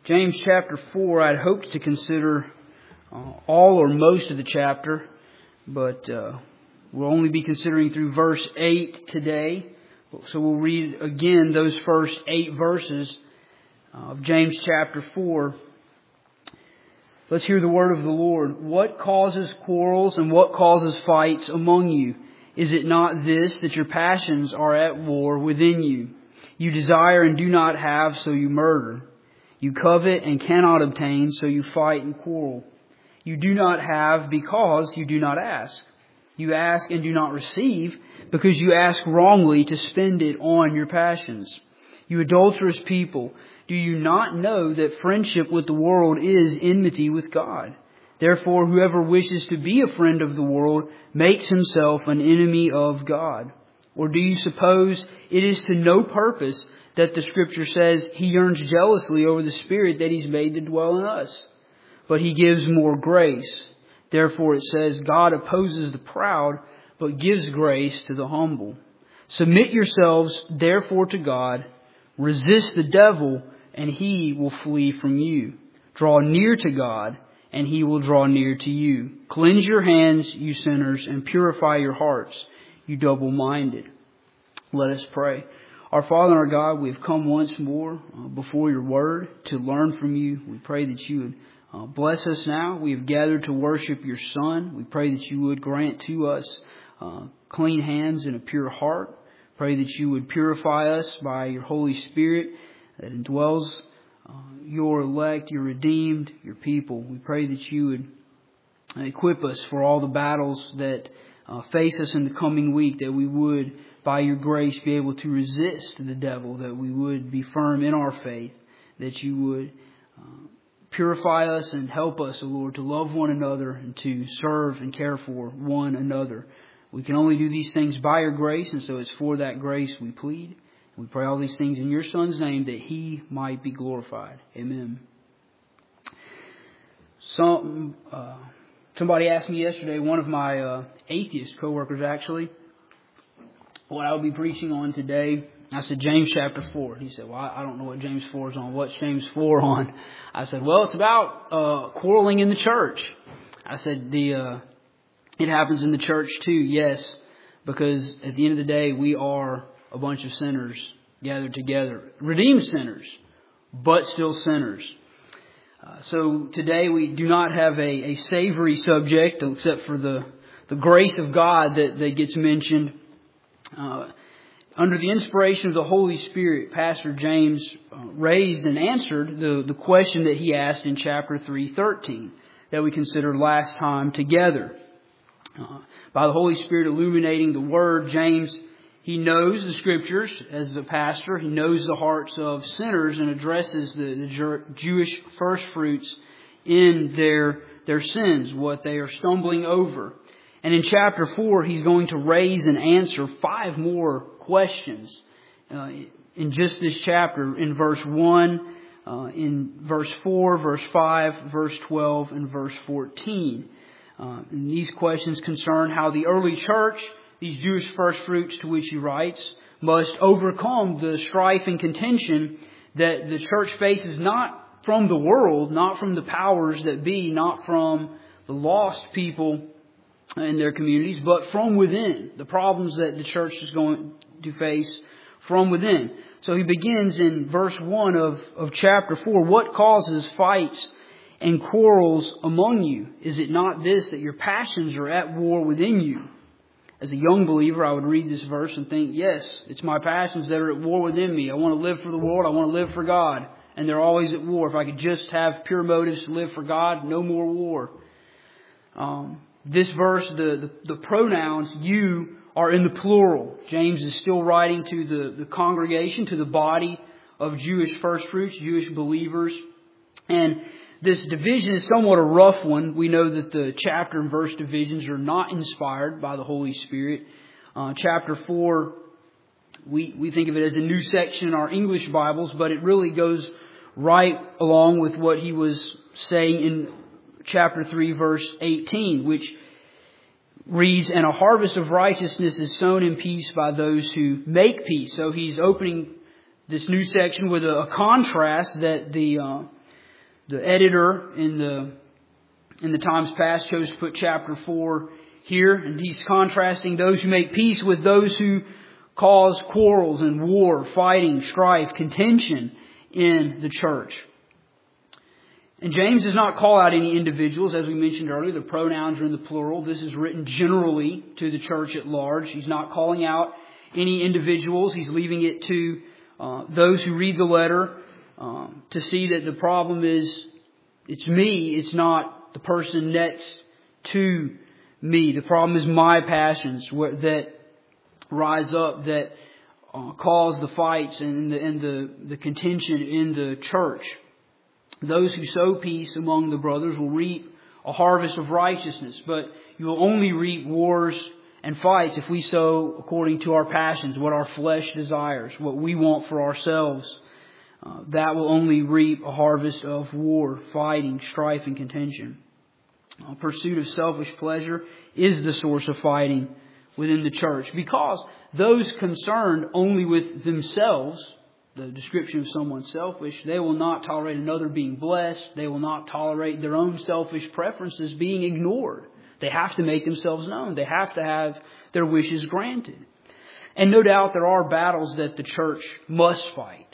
James chapter 4, I'd hoped to consider all or most of the chapter, but we'll only be considering through verse 8 today. So we'll read again those first 8 verses of James chapter 4. Let's hear the word of the Lord. What causes quarrels and what causes fights among you? Is it not this, that your passions are at war within you? You desire and do not have, so you murder. You covet and cannot obtain, so you fight and quarrel. You do not have because you do not ask. You ask and do not receive because you ask wrongly to spend it on your passions. You adulterous people, do you not know that friendship with the world is enmity with God? Therefore, whoever wishes to be a friend of the world makes himself an enemy of God. Or do you suppose it is to no purpose that the Scripture says He yearns jealously over the Spirit that He's made to dwell in us? But He gives more grace. Therefore it says, God opposes the proud, but gives grace to the humble. Submit yourselves therefore to God. Resist the devil, and he will flee from you. Draw near to God, and He will draw near to you. Cleanse your hands, you sinners, and purify your hearts, you double-minded. Let us pray. Our Father and our God, we have come once more before your word to learn from you. We pray that you would bless us now. We have gathered to worship your Son. We pray that you would grant to us clean hands and a pure heart. Pray that you would purify us by your Holy Spirit that indwells your elect, your redeemed, your people. We pray that you would equip us for all the battles that face us in the coming week, that we would, by your grace, be able to resist the devil, that we would be firm in our faith, that you would purify us and help us, O Lord, to love one another and to serve and care for one another. We can only do these things by your grace, and so it's for that grace we plead. We pray all these things in your Son's name, that He might be glorified. Amen. Somebody asked me yesterday, one of my atheist co-workers actually, what I would be preaching on today. I said, James chapter 4. He said, well, I don't know what James 4 is on. What's James 4 on? I said, well, it's about quarreling in the church. I said, it happens in the church too, yes, because at the end of the day, we are a bunch of sinners gathered together. Redeemed sinners, but still sinners. So today we do not have a savory subject, except for the grace of God that gets mentioned. Under the inspiration of the Holy Spirit, Pastor James raised and answered the question that he asked in chapter 3:13 that we considered last time together. By the Holy Spirit illuminating the Word, James, he knows the Scriptures as a pastor. He knows the hearts of sinners and addresses the Jewish first fruits in their sins, what they are stumbling over. And in chapter 4, he's going to raise and answer 5 more questions in just this chapter, in verse 1, in verse 4, verse 5, verse 12, and verse 14. And these questions concern how the early church, these Jewish first fruits to which he writes, must overcome the strife and contention that the church faces, not from the world, not from the powers that be, not from the lost people in their communities, but from within. The problems that the church is going to face from within. So he begins in verse 1 of chapter 4. What causes fights and quarrels among you? Is it not this, that your passions are at war within you? As a young believer, I would read this verse and think, yes, it's my passions that are at war within me. I want to live for the world. I want to live for God. And they're always at war. If I could just have pure motives to live for God, no more war. This verse, the pronouns you are in the plural. James is still writing to the congregation, to the body of Jewish first fruits, Jewish believers. And this division is somewhat a rough one. We know that the chapter and verse divisions are not inspired by the Holy Spirit. Chapter 4, we think of it as a new section in our English Bibles, but it really goes right along with what he was saying in chapter 3, verse 18, which reads, and a harvest of righteousness is sown in peace by those who make peace. So he's opening this new section with a contrast that the The editor in the times past chose to put chapter 4 here, and he's contrasting those who make peace with those who cause quarrels and war, fighting, strife, contention in the church. And James does not call out any individuals. As we mentioned earlier, the pronouns are in the plural. This is written generally to the church at large. He's not calling out any individuals. He's leaving it to those who read the letter to see that the problem is, it's me, it's not the person next to me. The problem is my passions that rise up, that cause the fights and the contention in the church. Those who sow peace among the brothers will reap a harvest of righteousness, but you will only reap wars and fights if we sow according to our passions, what our flesh desires, what we want for ourselves. That will only reap a harvest of war, fighting, strife, and contention. Pursuit of selfish pleasure is the source of fighting within the church, because those concerned only with themselves, the description of someone selfish, they will not tolerate another being blessed. They will not tolerate their own selfish preferences being ignored. They have to make themselves known. They have to have their wishes granted. And no doubt there are battles that the church must fight.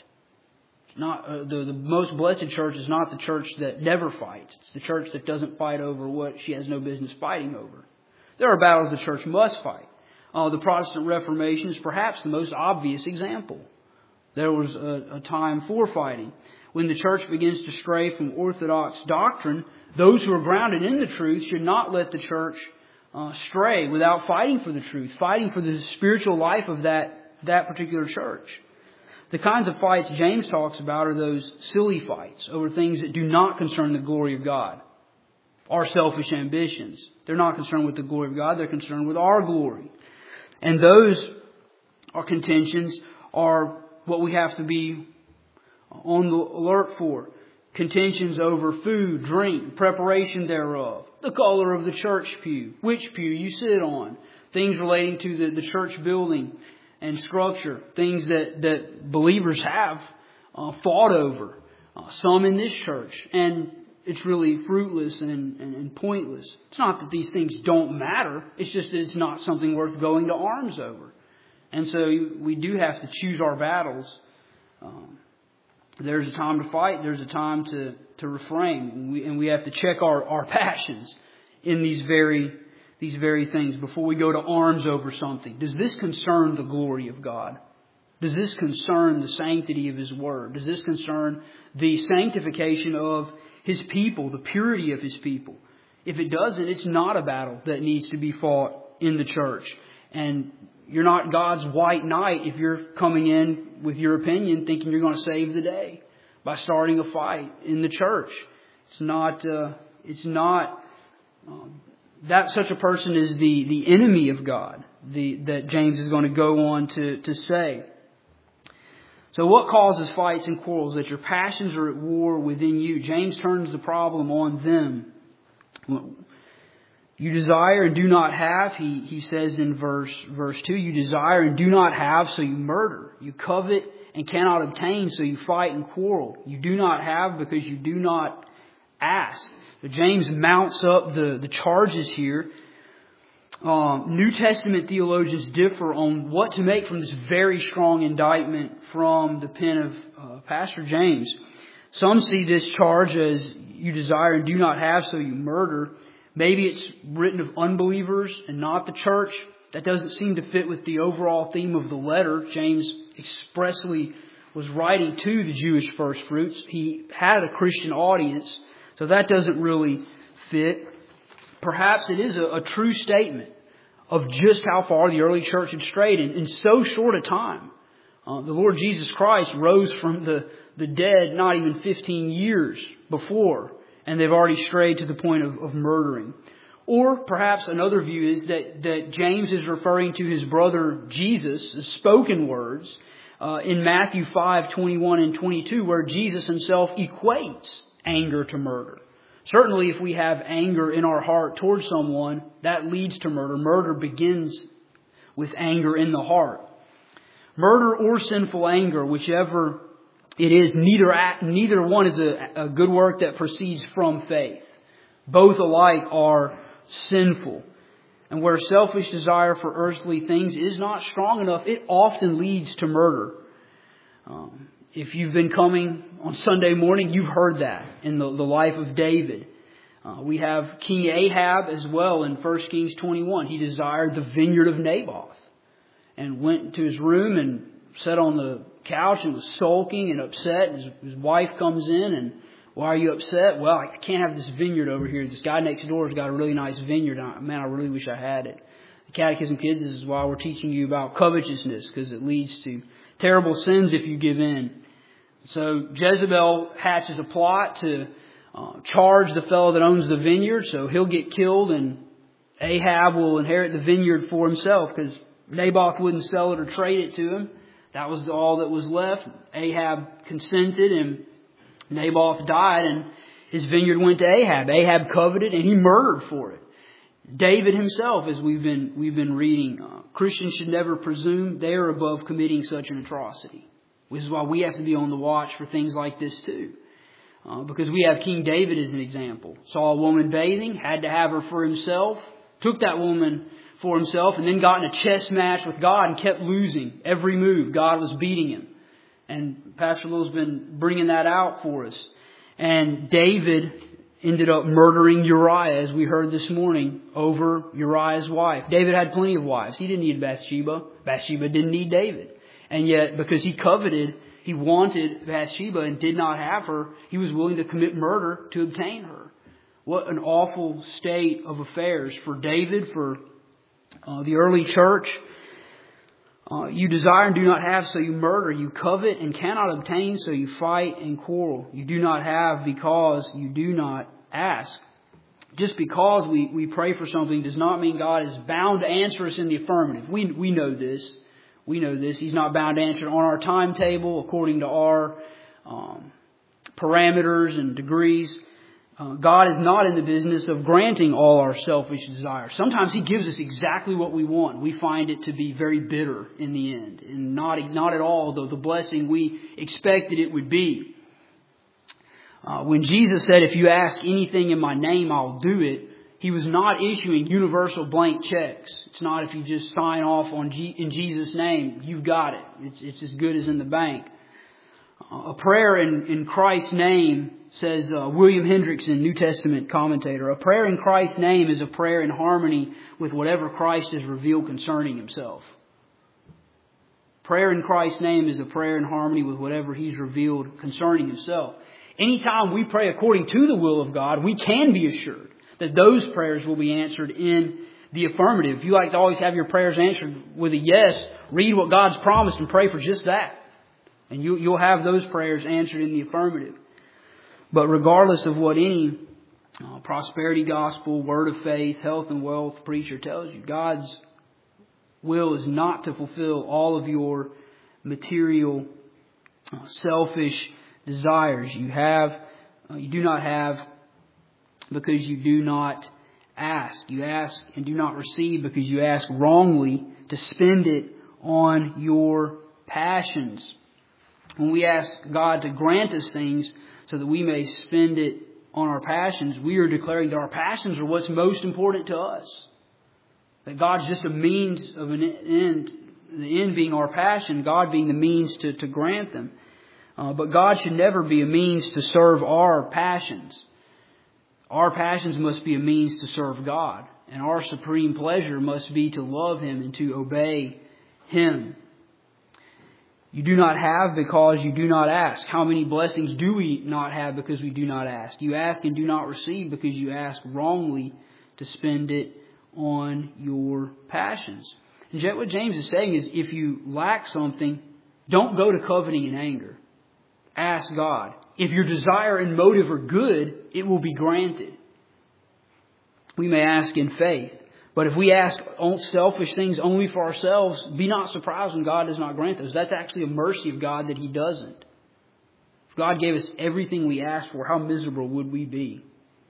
Not the most blessed church is not the church that never fights. It's the church that doesn't fight over what she has no business fighting over. There are battles the church must fight. The Protestant Reformation is perhaps the most obvious example. There was a time for fighting. When the church begins to stray from orthodox doctrine, those who are grounded in the truth should not let the church stray without fighting for the truth, fighting for the spiritual life of that particular church. The kinds of fights James talks about are those silly fights over things that do not concern the glory of God. Our selfish ambitions. They're not concerned with the glory of God. They're concerned with our glory. And those are contentions are what we have to be on the alert for. Contentions over food, drink, preparation thereof, the color of the church pew, which pew you sit on, things relating to the church building and structure, things that believers have fought over, some in this church, and it's really fruitless and pointless. It's not that these things don't matter, it's just that it's not something worth going to arms over. And so we do have to choose our battles. There's a time to fight. There's a time to refrain. And we have to check our passions in these very things before we go to arms over something. Does this concern the glory of God? Does this concern the sanctity of His Word? Does this concern the sanctification of His people, the purity of His people? If it doesn't, it's not a battle that needs to be fought in the church. And you're not God's white knight if you're coming in with your opinion thinking you're going to save the day by starting a fight in the church. It's not that such a person is the enemy of God, that James is going to go on to say. So what causes fights and quarrels? That your passions are at war within you. James turns the problem on them. You desire and do not have, he says in verse 2, you desire and do not have, so you murder. You covet and cannot obtain, so you fight and quarrel. You do not have because you do not ask. But James mounts up the charges here. New Testament theologians differ on what to make from this very strong indictment from the pen of Pastor James. Some see this charge as you desire and do not have, so you murder. Maybe it's written of unbelievers and not the church. That doesn't seem to fit with the overall theme of the letter. James expressly was writing to the Jewish first fruits. He had a Christian audience, so that doesn't really fit. Perhaps it is a true statement of just how far the early church had strayed in so short a time. The Lord Jesus Christ rose from the dead not even 15 years before, and they've already strayed to the point of murdering. Or perhaps another view is that James is referring to his brother Jesus' spoken words in Matthew 5:21 and 22, where Jesus himself equates anger to murder. Certainly if we have anger in our heart towards someone, that leads to murder. Murder begins with anger in the heart. Murder or sinful anger, whichever it is neither one is a good work that proceeds from faith. Both alike are sinful. And where selfish desire for earthly things is not strong enough, it often leads to murder. If you've been coming on Sunday morning, you've heard that in the life of David. We have King Ahab as well in 1 Kings 21. He desired the vineyard of Naboth and went to his room and sat on the couch and was sulking and upset. His wife comes in and, why are you upset? Well, I can't have this vineyard over here. This guy next door has got a really nice vineyard. Man, I really wish I had it. The Catechism Kids, this is why we're teaching you about covetousness, because it leads to terrible sins if you give in. So Jezebel hatches a plot to charge the fellow that owns the vineyard, so he'll get killed and Ahab will inherit the vineyard for himself, because Naboth wouldn't sell it or trade it to him. That was all that was left. Ahab consented and Naboth died and his vineyard went to Ahab. Ahab coveted and he murdered for it. David himself, as we've been reading, Christians should never presume they are above committing such an atrocity. Which is why we have to be on the watch for things like this too. Because we have King David as an example. Saw a woman bathing, had to have her for himself, took that woman for himself, and then got in a chess match with God and kept losing every move. God was beating him. And Pastor Lil's been bringing that out for us. And David ended up murdering Uriah, as we heard this morning, over Uriah's wife. David had plenty of wives. He didn't need Bathsheba. Bathsheba didn't need David. And yet, because he coveted, he wanted Bathsheba and did not have her, he was willing to commit murder to obtain her. What an awful state of affairs for David, for the early church. You desire and do not have, so you murder. You covet and cannot obtain, so you fight and quarrel. You do not have because you do not ask. Just because we pray for something does not mean God is bound to answer us in the affirmative. We know this. We know this. He's not bound to answer on our timetable according to our parameters and degrees. God is not in the business of granting all our selfish desires. Sometimes He gives us exactly what we want. We find it to be very bitter in the end, and not at all the blessing we expected it would be. When Jesus said, "If you ask anything in my name, I'll do it," He was not issuing universal blank checks. It's not if you just sign off in Jesus' name, you've got it. It's as good as in the bank. A prayer in Christ's name, says William Hendrickson, New Testament commentator, a prayer in Christ's name is a prayer in harmony with whatever Christ has revealed concerning Himself. Prayer in Christ's name is a prayer in harmony with whatever He's revealed concerning Himself. Anytime we pray according to the will of God, we can be assured that those prayers will be answered in the affirmative. If you like to always have your prayers answered with a yes, read what God's promised and pray for just that. And you'll have those prayers answered in the affirmative. But regardless of what any prosperity gospel, word of faith, health and wealth preacher tells you, God's will is not to fulfill all of your material, selfish desires. You do not have because you do not ask. You ask and do not receive because you ask wrongly to spend it on your passions. When we ask God to grant us things so that we may spend it on our passions, we are declaring that our passions are what's most important to us. That God's just a means of an end, the end being our passion, God being the means to grant them. But God should never be a means to serve our passions. Our passions must be a means to serve God. And our supreme pleasure must be to love Him and to obey Him. You do not have because you do not ask. How many blessings do we not have because we do not ask? You ask and do not receive because you ask wrongly to spend it on your passions. And yet what James is saying is, if you lack something, don't go to coveting in anger. Ask God. If your desire and motive are good, it will be granted. We may ask in faith. But if we ask selfish things only for ourselves, be not surprised when God does not grant those. That's actually a mercy of God that He doesn't. If God gave us everything we asked for, how miserable would we be?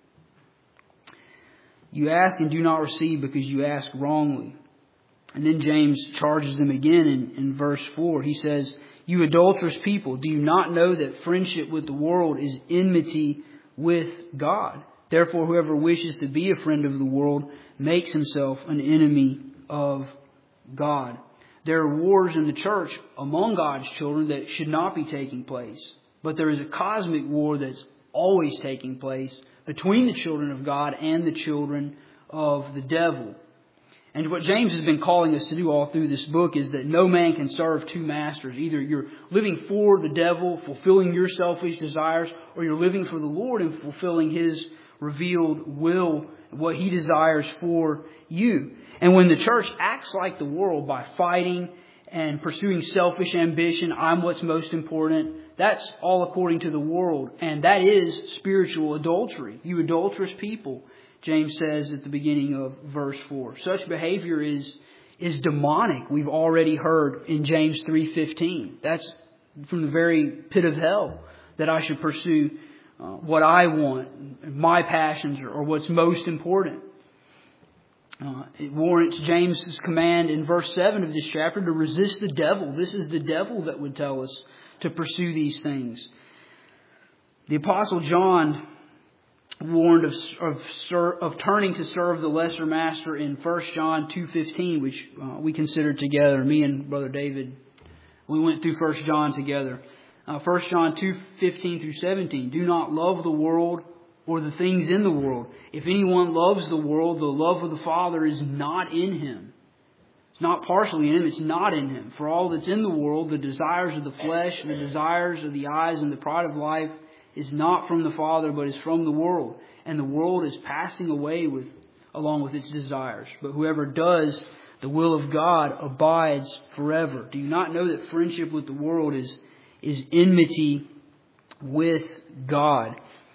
You ask and do not receive because you ask wrongly. And then James charges them again in verse 4. He says, You adulterous people, do you not know that friendship with the world is enmity with God? Therefore, whoever wishes to be a friend of the world makes himself an enemy of God. There are wars in the church among God's children that should not be taking place. But there is a cosmic war that's always taking place between the children of God and the children of the devil. And what James has been calling us to do all through this book is that no man can serve two masters. Either you're living for the devil, fulfilling your selfish desires, or you're living for the Lord and fulfilling His revealed will, what He desires for you. And when the church acts like the world by fighting and pursuing selfish ambition, I'm what's most important, that's all according to the world. And that is spiritual adultery. You adulterous people, James says at the beginning of verse 4. Such behavior is demonic. We've already heard in James 3:15. That's from the very pit of hell, that I should pursue what I want, my passions, or what's most important. It warrants James's command in verse 7 of this chapter to resist the devil. This is the devil that would tell us to pursue these things. The Apostle John warned of turning to serve the lesser master in 1 John 2:15, which we considered together. Me and Brother David, we went through 1 John together. 1 John 2:15 through 17. Do not love the world or the things in the world. If anyone loves the world, the love of the Father is not in him. It's not partially in him, it's not in him. For all that's in the world, the desires of the flesh, the desires of the eyes, and the pride of life is not from the Father, but is from the world. And the world is passing away along with its desires. But whoever does the will of God abides forever. Do you not know that friendship with the world is enmity with God?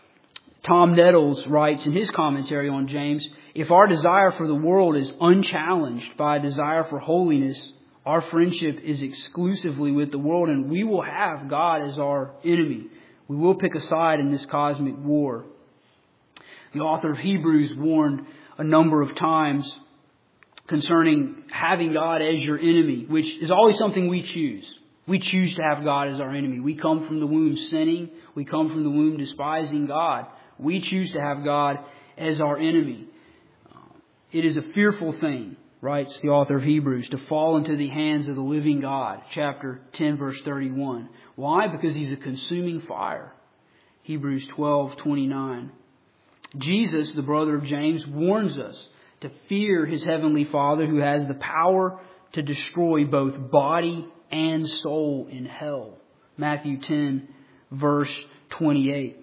Tom Nettles writes in his commentary on James, if our desire for the world is unchallenged by a desire for holiness, our friendship is exclusively with the world, and we will have God as our enemy. We will pick a side in this cosmic war. The author of Hebrews warned a number of times concerning having God as your enemy, which is always something we choose. We choose to have God as our enemy. We come from the womb sinning. We come from the womb despising God. We choose to have God as our enemy. It is a fearful thing, writes the author of Hebrews, to fall into the hands of the living God. Chapter 10, verse 31. Why? Because He's a consuming fire. Hebrews 12:29. Jesus, the brother of James, warns us to fear His heavenly Father, who has the power to destroy both body and soul in hell. Matthew 10, verse 28.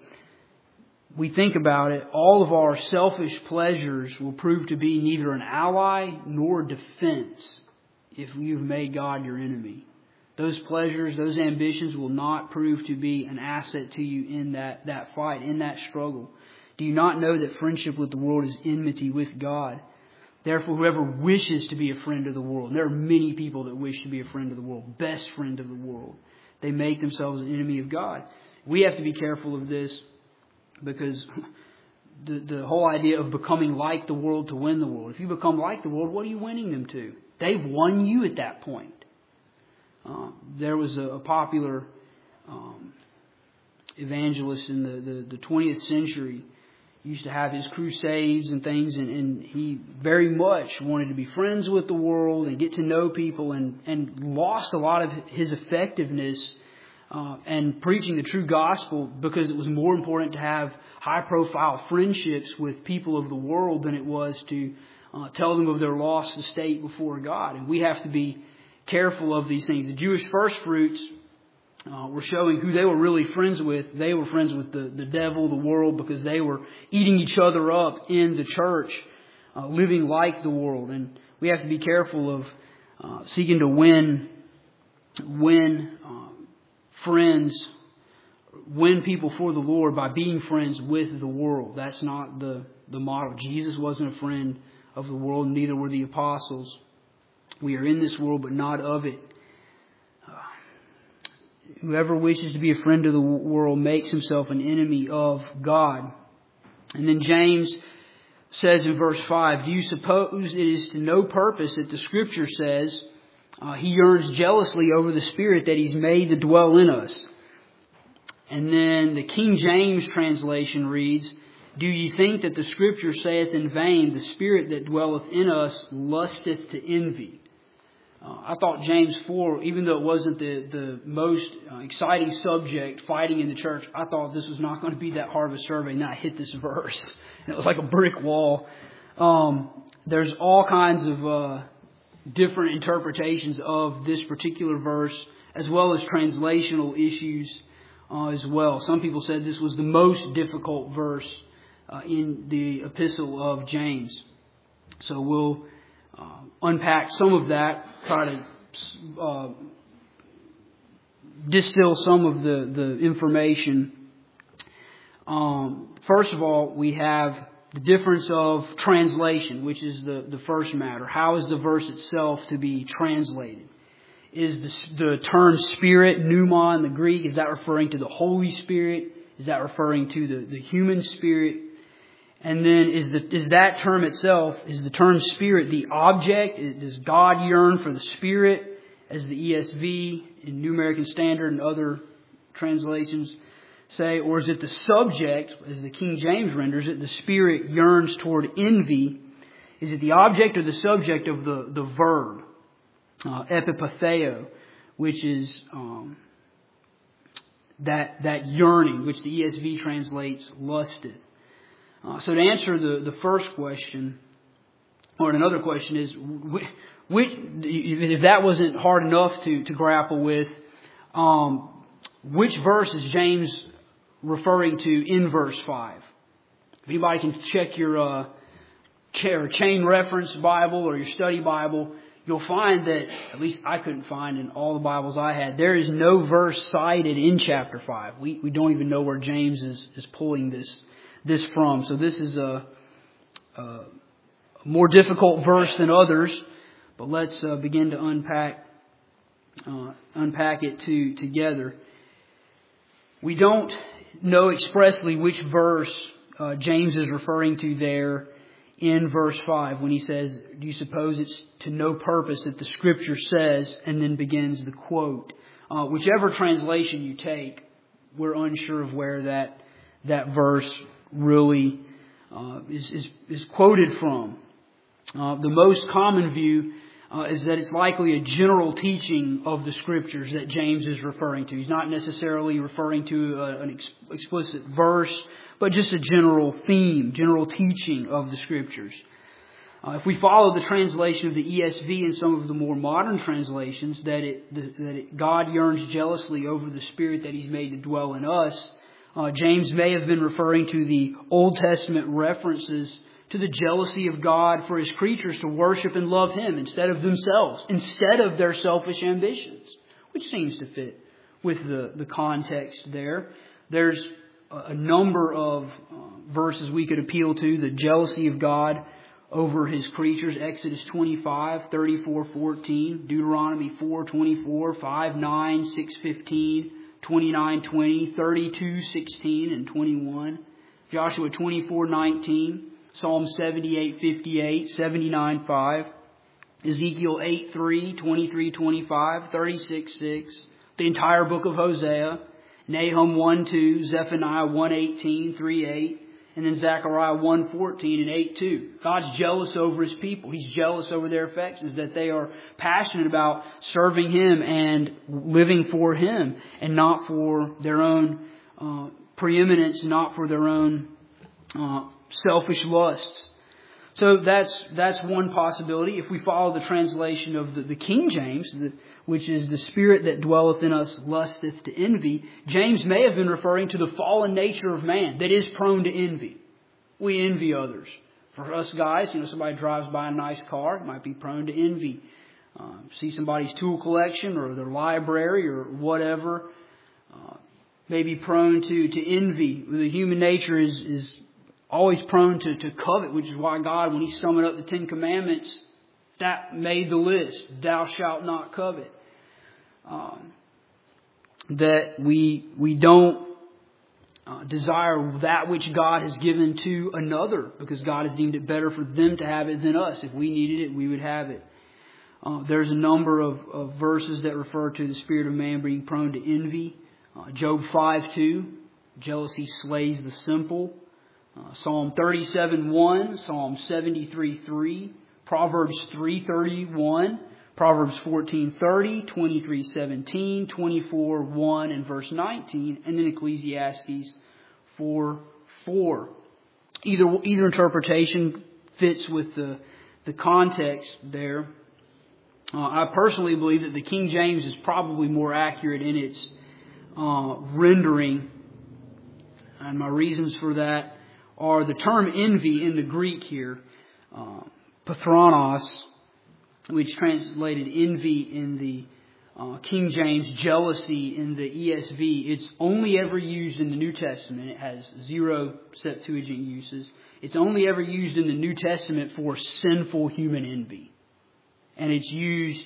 We think about it, all of our selfish pleasures will prove to be neither an ally nor defense if you've made God your enemy. Those pleasures, those ambitions will not prove to be an asset to you in that fight, in that struggle. Do you not know that friendship with the world is enmity with God? Therefore, whoever wishes to be a friend of the world, and there are many people that wish to be a friend of the world, best friend of the world, they make themselves an enemy of God. We have to be careful of this, because the whole idea of becoming like the world to win the world. If you become like the world, what are you winning them to? They've won you at that point. There was a popular evangelist in the 20th century. He used to have his crusades and things, and he very much wanted to be friends with the world and get to know people, and lost a lot of his effectiveness and preaching the true gospel, because it was more important to have high-profile friendships with people of the world than it was to tell them of their lost estate before God. And we have to be careful of these things. The Jewish first fruits were showing who they were really friends with. They were friends with the devil, the world, because they were eating each other up in the church, living like the world. And we have to be careful of seeking to win friends, win people for the Lord by being friends with the world. That's not the model. Jesus wasn't a friend of the world, neither were the apostles. We are in this world, but not of it. Whoever wishes to be a friend of the world makes himself an enemy of God. And then James says in verse 5, do you suppose it is to no purpose that the Scripture says, He yearns jealously over the Spirit that He's made to dwell in us. And then the King James translation reads, "Do ye think that the Scripture saith in vain, the Spirit that dwelleth in us lusteth to envy?" I thought James 4, even though it wasn't the most exciting subject, fighting in the church, I thought this was not going to be that hard of a survey, and I hit this verse. And it was like a brick wall. There's all kinds of different interpretations of this particular verse, as well as translational issues as well. Some people said this was the most difficult verse in the epistle of James. So we'll unpack some of that, try to distill some of the information. First of all, we have the difference of translation, which is the first matter. How is the verse itself to be translated? Is the term Spirit, pneuma in the Greek, is that referring to the Holy Spirit? Is that referring to the human spirit? And then is that term itself, is the term Spirit the object? Does God yearn for the Spirit, as the ESV in New American Standard and other translations say? Or is it the subject, as the King James renders it, the Spirit yearns toward envy? Is it the object or the subject of the verb, epipatheo, which is that yearning, which the ESV translates lusted? So to answer the first question, or another question is, if that wasn't hard enough to grapple with, which verse is James referring to in verse 5? If anybody can check your chain reference Bible or your study Bible, you'll find that, at least I couldn't find in all the Bibles I had, there is no verse cited in chapter 5. We don't even know where James is pulling this from. So this is a more difficult verse than others, but let's begin to unpack it together. We don't know expressly which verse James is referring to there in verse 5 when he says, "Do you suppose it's to no purpose that the Scripture says," and then begins the quote. Whichever translation you take, we're unsure of where that verse really is quoted from. The most common view is that it's likely a general teaching of the Scriptures that James is referring to. He's not necessarily referring to an explicit verse, but just a general theme, general teaching of the Scriptures. If we follow the translation of the ESV and some of the more modern translations, that God yearns jealously over the Spirit that He's made to dwell in us, James may have been referring to the Old Testament references to the jealousy of God for His creatures to worship and love Him instead of themselves, instead of their selfish ambitions, which seems to fit with the context there. There's a number of verses we could appeal to, the jealousy of God over His creatures. Exodus 25, 34:14, Deuteronomy 4:24, 5:9, 6:15, 29:20, 32:16 and 21, Joshua 24:19, Psalm 78:58, 79:5, Ezekiel 8:3, 23:25, 36:6, the entire book of Hosea, Nahum 1:2, Zephaniah 1:18, 3:8, and then Zechariah 1:14 and 8:2. God's jealous over His people. He's jealous over their affections, that they are passionate about serving Him and living for Him, and not for their own preeminence, not for their own selfish lusts. So that's one possibility. If we follow the translation of the King James, which is "the Spirit that dwelleth in us lusteth to envy," James may have been referring to the fallen nature of man that is prone to envy. We envy others. For us guys, somebody drives by a nice car, it might be prone to envy. See somebody's tool collection or their library or whatever, may be prone to envy. The human nature is always prone to covet, which is why God, when He summed up the 10 Commandments, that made the list. Thou shalt not covet. That we don't desire that which God has given to another, because God has deemed it better for them to have it than us. If we needed it, we would have it. There's a number of verses that refer to the spirit of man being prone to envy. Job 5:2, jealousy slays the simple. Psalm 37:1, Psalm 73:3, Proverbs 3:31, Proverbs 14:30, 23:17, 24:1, and verse 19, and then Ecclesiastes 4:4. Either interpretation fits with the context there. I personally believe that the King James is probably more accurate in its rendering, and my reasons for that are the term envy in the Greek here, pathronos, which translated envy in the King James, jealousy in the ESV. It's only ever used in the New Testament. It has 0 Septuagint uses. It's only ever used in the New Testament for sinful human envy. And it's used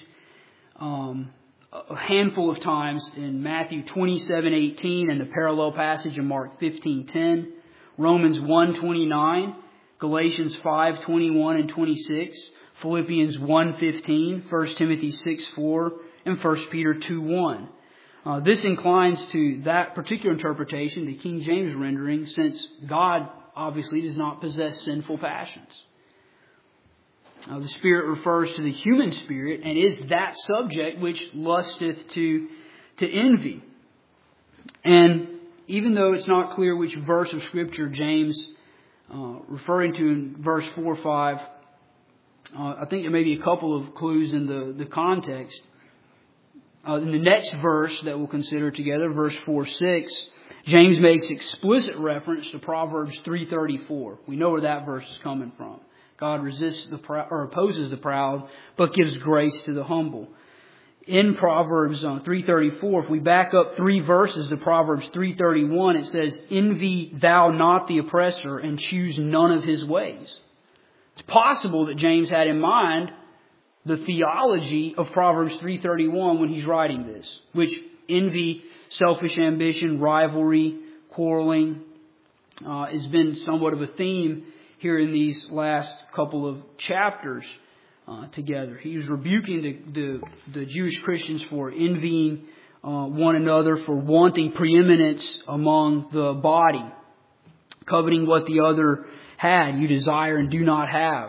a handful of times in Matthew 27:18 and the parallel passage in Mark 15:10, Romans 1:29, Galatians 5:21 and 26, Philippians 1:15, 1 Timothy 6:4, and 1 Peter 2:1. This inclines to that particular interpretation, the King James rendering, since God obviously does not possess sinful passions. The Spirit refers to the human spirit and is that subject which lusteth to envy. And even though it's not clear which verse of Scripture James referring to in verse 4 or 5, I think there may be a couple of clues in the context. In the next verse that we'll consider together, verse 4-6, James makes explicit reference to Proverbs 3:34. We know where that verse is coming from. God resists or opposes the proud, but gives grace to the humble. In Proverbs 3:34, if we back up 3 verses to Proverbs 3:31, it says, "Envy thou not the oppressor, and choose none of his ways." It's possible that James had in mind the theology of Proverbs 3:31 when he's writing this, which envy, selfish ambition, rivalry, quarreling has been somewhat of a theme here in these last couple of chapters together. He was rebuking the Jewish Christians for envying one another, for wanting preeminence among the body, coveting what the other had. You desire and do not have,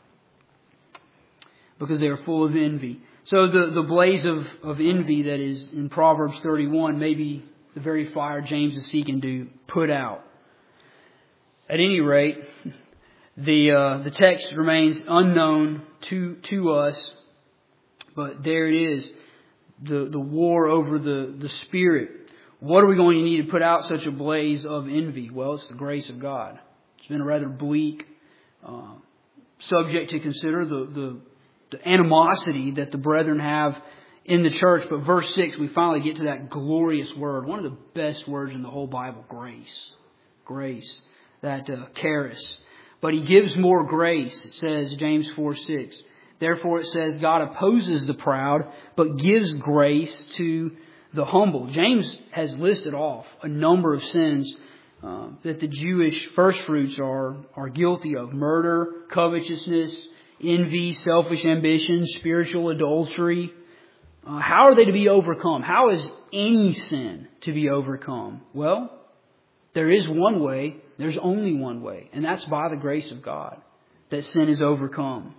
because they are full of envy. So the blaze of envy that is in Proverbs 31 may be the very fire James is seeking to put out. At any rate, the text remains unknown to us, but there it is, the war over the Spirit. What are we going to need to put out such a blaze of envy? Well, it's the grace of God. It's been a rather bleak subject to consider, the animosity that the brethren have in the church. But verse 6, we finally get to that glorious word, one of the best words in the whole Bible, grace. Grace, that charis. But he gives more grace, it says, James 4:6. Therefore it says, God opposes the proud, but gives grace to the humble. James has listed off a number of sins that the Jewish firstfruits are guilty of. Murder, covetousness, envy, selfish ambition, spiritual adultery. How are they to be overcome? How is any sin to be overcome? Well, there is one way. There's only one way. And that's by the grace of God that sin is overcome.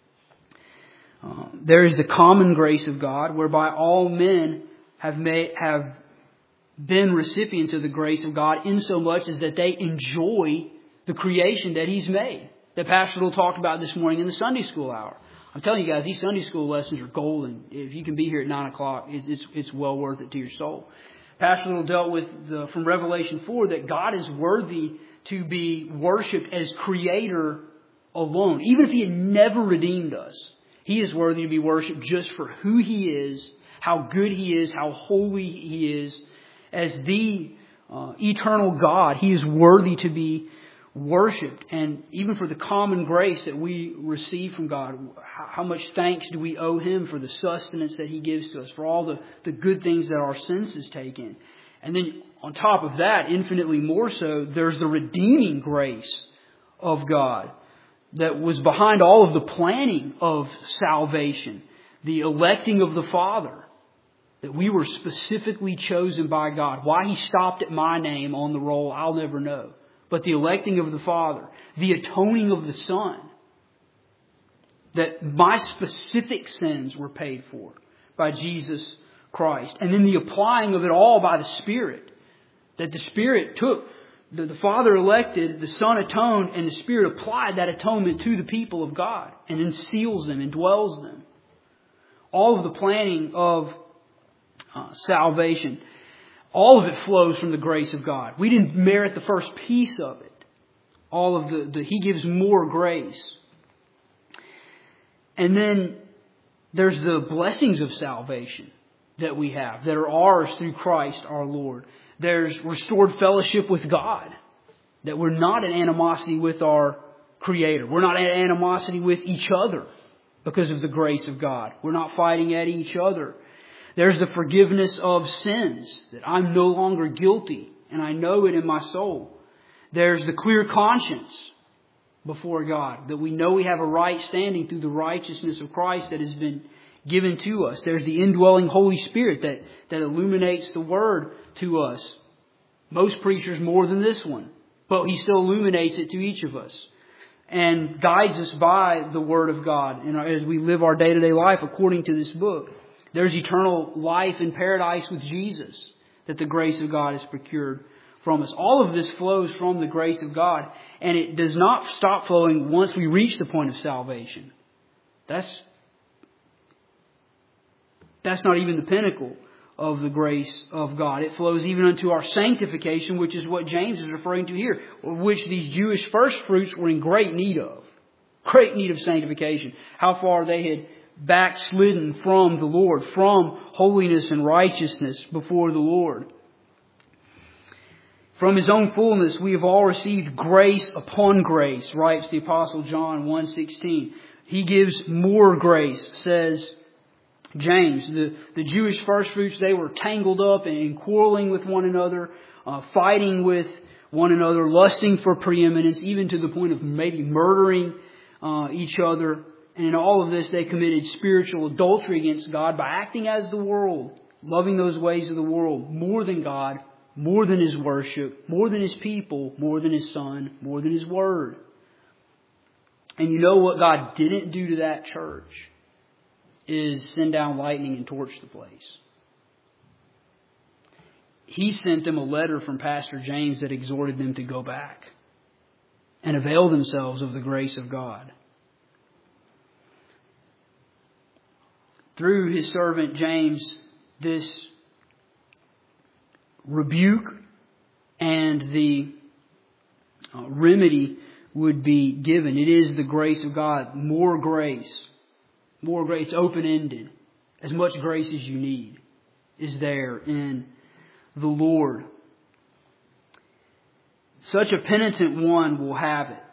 There is the common grace of God, whereby all men have been recipients of the grace of God, insomuch as that they enjoy the creation that He's made, that Pastor Little talked about this morning in the Sunday school hour. I'm telling you guys, these Sunday school lessons are golden. If you can be here at 9 o'clock, it's well worth it to your soul. Pastor Little dealt with from Revelation 4 that God is worthy to be worshipped as Creator alone. Even if He had never redeemed us, He is worthy to be worshipped just for who He is, how good He is, how holy He is. As the eternal God, He is worthy to be worshipped. And even for the common grace that we receive from God, how much thanks do we owe Him for the sustenance that He gives to us, for all the good things that our senses take in. And then on top of that, infinitely more so, there's the redeeming grace of God that was behind all of the planning of salvation. the electing of the Father, that we were specifically chosen by God. Why He stopped at my name on the roll, I'll never know. But the electing of the Father, the atoning of the Son, that my specific sins were paid for by Jesus Christ. And then the applying of it all by the Spirit, that the Spirit took, the Father elected, the Son atoned, and the Spirit applied that atonement to the people of God and then seals them and dwells them. All of the planning of salvation, all of it flows from the grace of God. We didn't merit the first piece of it. All of He gives more grace. And then there's the blessings of salvation that we have, that are ours through Christ our Lord. There's restored fellowship with God, that we're not in animosity with our Creator. We're not in animosity with each other because of the grace of God. We're not fighting at each other. There's the forgiveness of sins, that I'm no longer guilty, and I know it in my soul. There's the clear conscience before God, that we know we have a right standing through the righteousness of Christ that has been given to us. There's the indwelling Holy Spirit that illuminates the Word to us. Most preachers more than this one, but He still illuminates it to each of us and guides us by the Word of God and as we live our day-to-day life according to this book. There's eternal life in paradise with Jesus that the grace of God has procured from us. All of this flows from the grace of God, and it does not stop flowing once we reach the point of salvation. That's not even the pinnacle of the grace of God. It flows even unto our sanctification, which is what James is referring to here, which these Jewish first fruits were in great need of. Great need of sanctification. How far they had backslidden from the Lord, from holiness and righteousness before the Lord. From His own fullness we have all received grace upon grace, writes the Apostle John 1:16. He gives more grace, says James. The Jewish first fruits, they were tangled up in quarreling with one another, fighting with one another, lusting for preeminence, even to the point of maybe murdering each other. And in all of this, they committed spiritual adultery against God by acting as the world, loving those ways of the world more than God, more than His worship, more than His people, more than His Son, more than His Word. And you know what God didn't do to that church is send down lightning and torch the place. He sent them a letter from Pastor James that exhorted them to go back and avail themselves of the grace of God. Through his servant James, this rebuke and the remedy would be given. It is the grace of God. More grace. More grace. It's open-ended. As much grace as you need is there in the Lord. Such a penitent one will have it.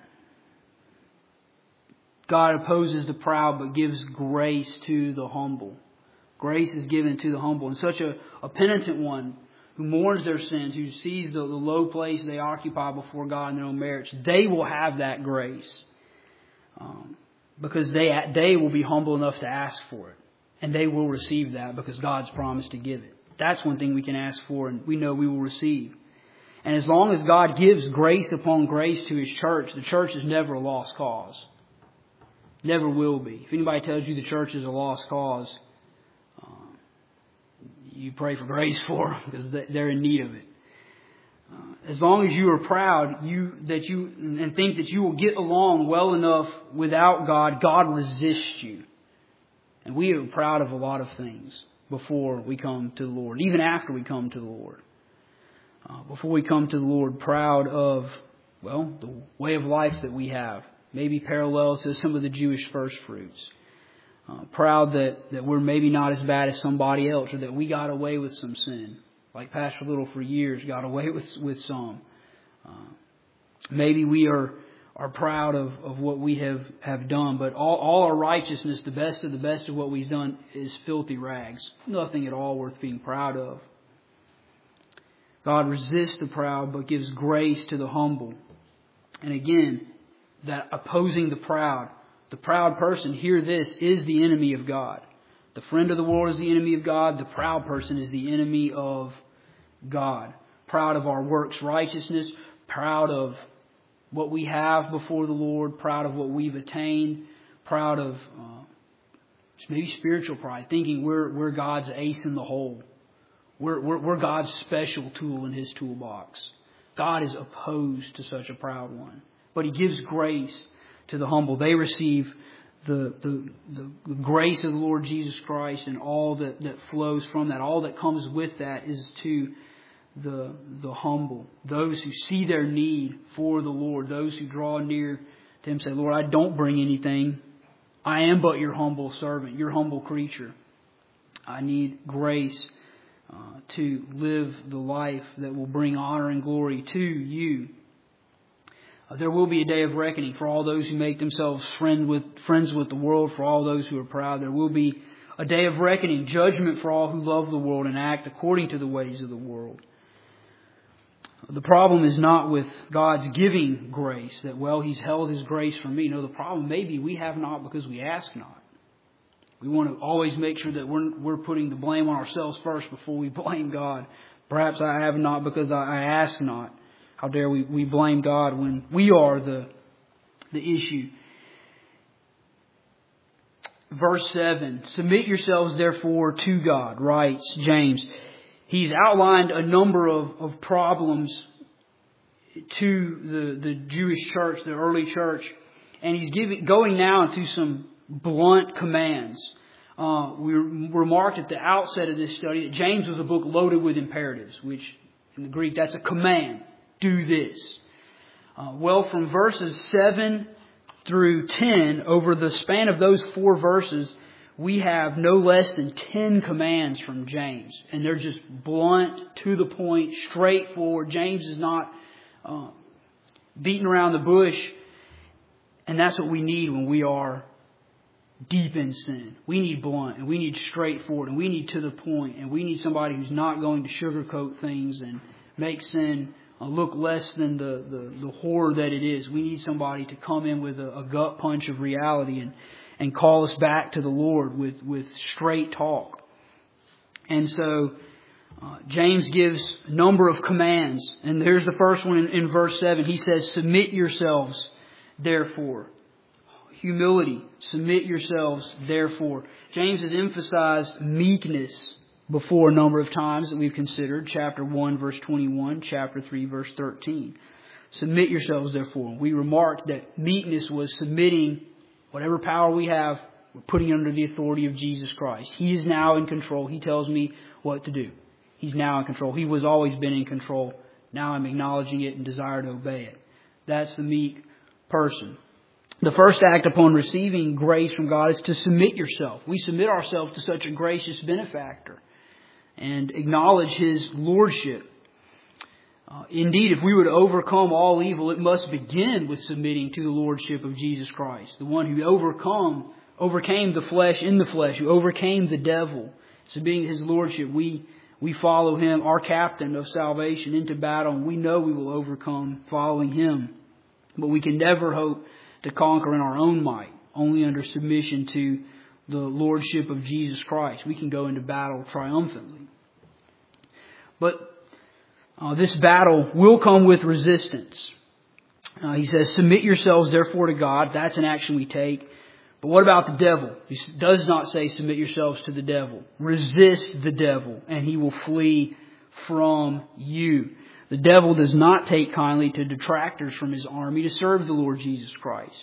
God opposes the proud but gives grace to the humble. Grace is given to the humble. And such a penitent one who mourns their sins, who sees the low place they occupy before God in their own merits, they will have that grace. Because they will be humble enough to ask for it. And they will receive that because God's promised to give it. That's one thing we can ask for and we know we will receive. And as long as God gives grace upon grace to His church, the church is never a lost cause. Never will be. If anybody tells you the church is a lost cause, you pray for grace for them because they're in need of it. As long as you are proud and think that you will get along well enough without God, God resists you. And we are proud of a lot of things before we come to the Lord, even after we come to the Lord. Before we come to the Lord, proud of, the way of life that we have. Maybe parallel to some of the Jewish first fruits. Proud that we're maybe not as bad as somebody else, or that we got away with some sin. Like Pastor Little for years got away with some. Maybe we are proud of what we have done, but all our righteousness, the best of what we've done, is filthy rags. Nothing at all worth being proud of. God resists the proud, but gives grace to the humble. And again, that opposing the proud person, hear this, is the enemy of God. The friend of the world is the enemy of God. The proud person is the enemy of God. Proud of our works righteousness, proud of what we have before the Lord, proud of what we've attained, proud of maybe spiritual pride, thinking we're God's ace in the hole. We're God's special tool in His toolbox. God is opposed to such a proud one. But He gives grace to the humble. They receive the grace of the Lord Jesus Christ, and all that flows from that, all that comes with that is to the humble. Those who see their need for the Lord, those who draw near to Him, say, Lord, I don't bring anything. I am but your humble servant, your humble creature. I need grace to live the life that will bring honor and glory to you. There will be a day of reckoning for all those who make themselves friends with the world, for all those who are proud. There will be a day of reckoning, judgment for all who love the world and act according to the ways of the world. The problem is not with God's giving grace, that, well, He's held His grace from me. No, the problem may be we have not because we ask not. We want to always make sure that we're putting the blame on ourselves first before we blame God. Perhaps I have not because I ask not. How dare we blame God when we are the issue. Verse 7, submit yourselves therefore to God, writes James. He's outlined a number of problems to the Jewish church, the early church, and he's going now into some blunt commands. We remarked at the outset of this study that James was a book loaded with imperatives, which in the Greek that's a command. Do this. From verses 7 through 10, over the span of those 4 verses, we have no less than 10 commands from James. And they're just blunt, to the point, straightforward. James is not beating around the bush. And that's what we need when we are deep in sin. We need blunt, and we need straightforward, and we need to the point, and we need somebody who's not going to sugarcoat things and make sin look less than the horror that it is. We need somebody to come in with a gut punch of reality and call us back to the Lord with straight talk. And so James gives a number of commands. And here's the first one in verse 7. He says, submit yourselves, therefore. Humility. Submit yourselves, therefore. James has emphasized meekness before a number of times that we've considered. Chapter 1, verse 21. Chapter 3, verse 13. Submit yourselves, therefore. We remarked that meekness was submitting whatever power we have, we're putting under the authority of Jesus Christ. He is now in control. He tells me what to do. He's now in control. He was always been in control. Now I'm acknowledging it and desire to obey it. That's the meek person. The first act upon receiving grace from God is to submit yourself. We submit ourselves to such a gracious benefactor and acknowledge His lordship. Indeed, if we were to overcome all evil, it must begin with submitting to the lordship of Jesus Christ, the one who overcame the flesh in the flesh, who overcame the devil. Submitting to His lordship, we follow Him, our captain of salvation, into battle, and we know we will overcome following Him. But we can never hope to conquer in our own might, only under submission to the lordship of Jesus Christ. We can go into battle triumphantly. But this battle will come with resistance. He says, submit yourselves therefore to God. That's an action we take. But what about the devil? He does not say submit yourselves to the devil. Resist the devil and he will flee from you. The devil does not take kindly to detractors from his army to serve the Lord Jesus Christ.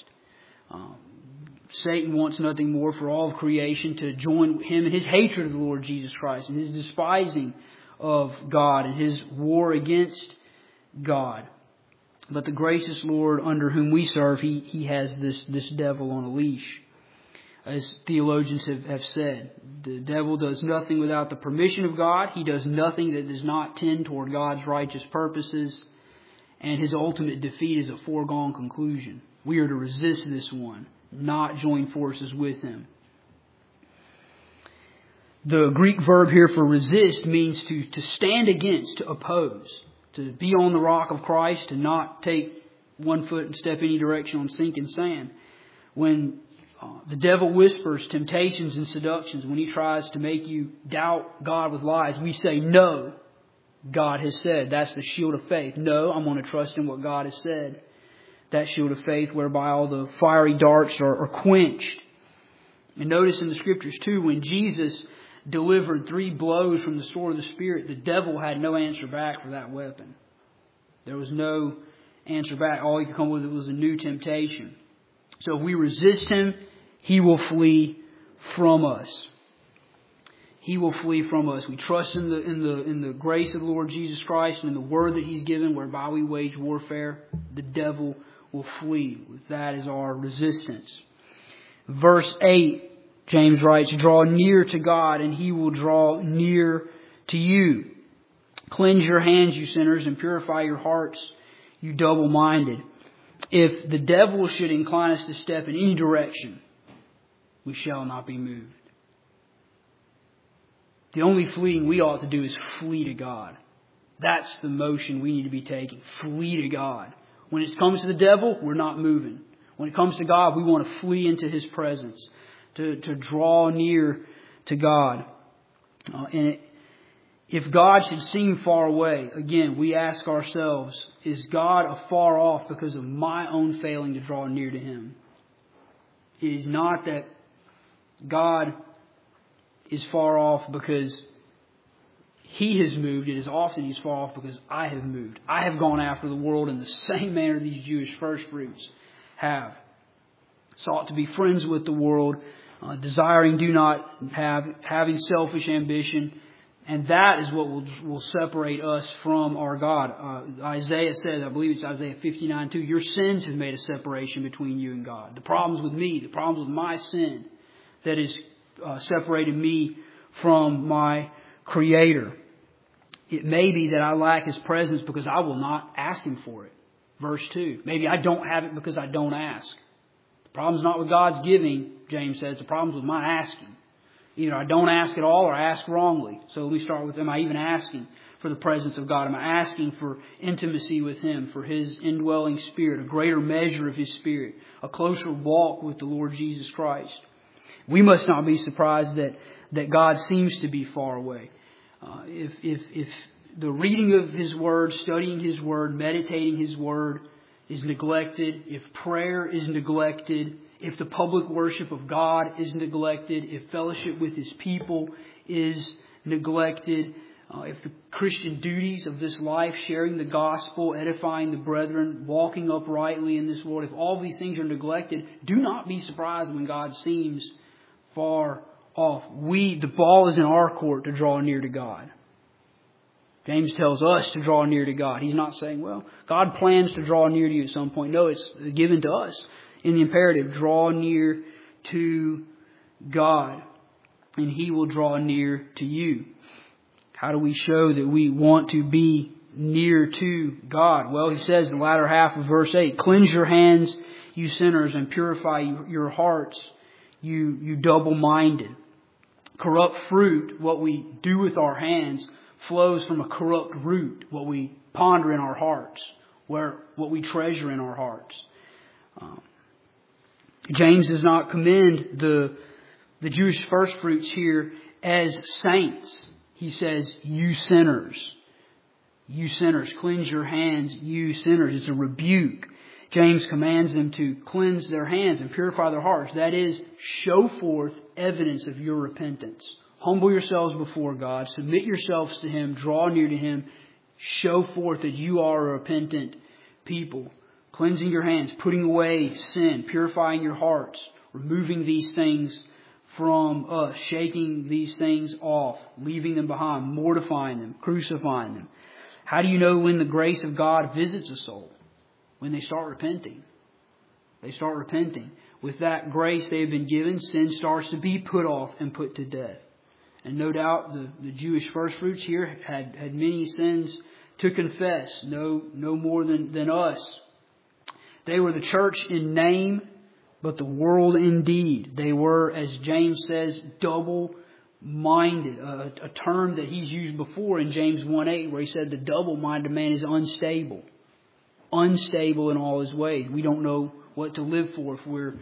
Satan wants nothing more for all of creation to join him in his hatred of the Lord Jesus Christ and his despising of God and his war against God. But the gracious Lord under whom we serve, he has this devil on a leash. As theologians have said, the devil does nothing without the permission of God. He does nothing that does not tend toward God's righteous purposes. And his ultimate defeat is a foregone conclusion. We are to resist this one, not join forces with him. The Greek verb here for resist means to stand against, to oppose, to be on the rock of Christ, to not take one foot and step any direction on sinking sand. When The devil whispers temptations and seductions when he tries to make you doubt God with lies. We say, no, God has said. That's the shield of faith. No, I'm going to trust in what God has said. That shield of faith whereby all the fiery darts are quenched. And notice in the Scriptures too, when Jesus delivered 3 blows from the sword of the Spirit, the devil had no answer back for that weapon. There was no answer back. All he could come with was a new temptation. So if we resist him, he will flee from us. He will flee from us. We trust in the grace of the Lord Jesus Christ and in the word that He's given, whereby we wage warfare. The devil will flee. That is our resistance. Verse 8, James writes, draw near to God and He will draw near to you. Cleanse your hands, you sinners, and purify your hearts, you double-minded. If the devil should incline us to step in any direction, we shall not be moved. The only fleeing we ought to do is flee to God. That's the motion we need to be taking. Flee to God. When it comes to the devil, we're not moving. When it comes to God, we want to flee into His presence, to draw near to God. If God should seem far away, again, we ask ourselves, is God afar off because of my own failing to draw near to Him? It is not that God is far off because He has moved. It is often He's far off because I have moved. I have gone after the world in the same manner these Jewish first fruits have. Sought to be friends with the world, desiring do not have, having selfish ambition. And that is what will separate us from our God. Isaiah says, I believe it's Isaiah 59:2, your sins have made a separation between you and God. The problems with me, the problems with my sin that has separated me from my Creator. It may be that I lack His presence because I will not ask Him for it. Verse 2. Maybe I don't have it because I don't ask. The problem's not with God's giving, James says. The problem's with my asking. Either I don't ask at all or I ask wrongly. So let me start with, am I even asking for the presence of God? Am I asking for intimacy with Him, for His indwelling Spirit, a greater measure of His Spirit, a closer walk with the Lord Jesus Christ? We must not be surprised that God seems to be far away. If the reading of His Word, studying His Word, meditating His Word is neglected, if prayer is neglected, if the public worship of God is neglected, if fellowship with His people is neglected, if the Christian duties of this life, sharing the gospel, edifying the brethren, walking uprightly in this world, if all these things are neglected, do not be surprised when God seems far off. The ball is in our court to draw near to God. James tells us to draw near to God. He's not saying, well, God plans to draw near to you at some point. No, it's given to us in the imperative. Draw near to God, and He will draw near to you. How do we show that we want to be near to God? Well, he says in the latter half of verse 8, cleanse your hands, you sinners, and purify your hearts, you double-minded. Corrupt fruit, what we do with our hands, flows from a corrupt root, what we ponder in our hearts, what we treasure in our hearts. James does not commend the Jewish first fruits here as saints. He says, you sinners, cleanse your hands, you sinners. It's a rebuke. James commands them to cleanse their hands and purify their hearts. That is, show forth evidence of your repentance. Humble yourselves before God. Submit yourselves to Him. Draw near to Him. Show forth that you are a repentant people. Cleansing your hands, putting away sin, purifying your hearts, removing these things from us, shaking these things off, leaving them behind, mortifying them, crucifying them. How do you know when the grace of God visits a soul? When they start repenting. They start repenting. With that grace they have been given, sin starts to be put off and put to death. And no doubt the Jewish first fruits here had many sins to confess, no more than us. They were the church in name, but the world in deed. They were, as James says, double-minded, a term that he's used before in James 1:8, where he said the double-minded man is unstable in all his ways. We don't know what to live for if we're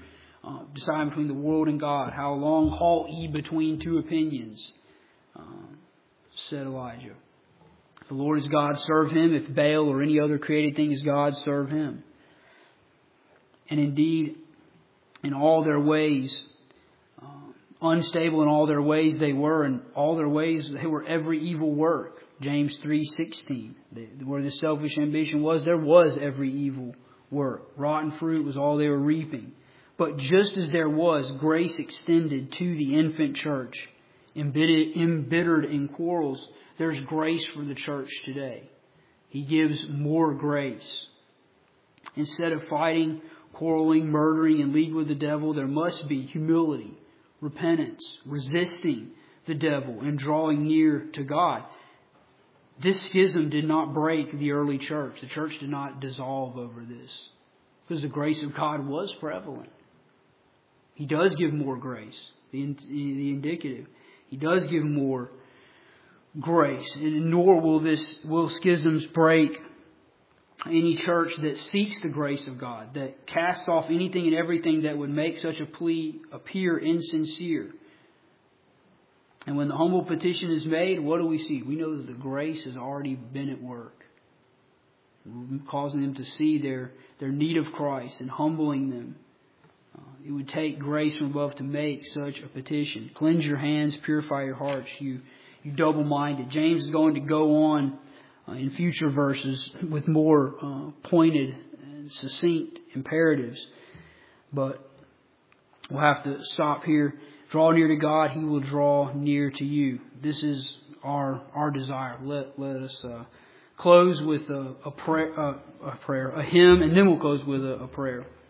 deciding between the world and God. How long halt ye between two opinions? Said Elijah. If the Lord is God, serve Him. If Baal or any other created thing is God, serve him. And indeed, in all their ways, unstable in all their ways they were, and all their ways they were every evil work. James 3:16, where the selfish ambition was, there was every evil work. Rotten fruit was all they were reaping. But just as there was grace extended to the infant church, embittered in quarrels, there's grace for the church today. He gives more grace. Instead of fighting, quarreling, murdering, and league with the devil, there must be humility, repentance, resisting the devil, and drawing near to God. This schism did not break the early church. The church did not dissolve over this, because the grace of God was prevalent. He does give more grace, the indicative. He does give more grace, and nor will schisms break any church that seeks the grace of God, that casts off anything and everything that would make such a plea appear insincere. And when the humble petition is made, what do we see? We know that the grace has already been at work, causing them to see their need of Christ and humbling them. It would take grace from above to make such a petition. Cleanse your hands, purify your hearts, you double-minded. James is going to go on in future verses with more pointed and succinct imperatives. But we'll have to stop here. Draw near to God, He will draw near to you. This is our desire. Let us close with a prayer, a hymn, and then we'll close with a prayer.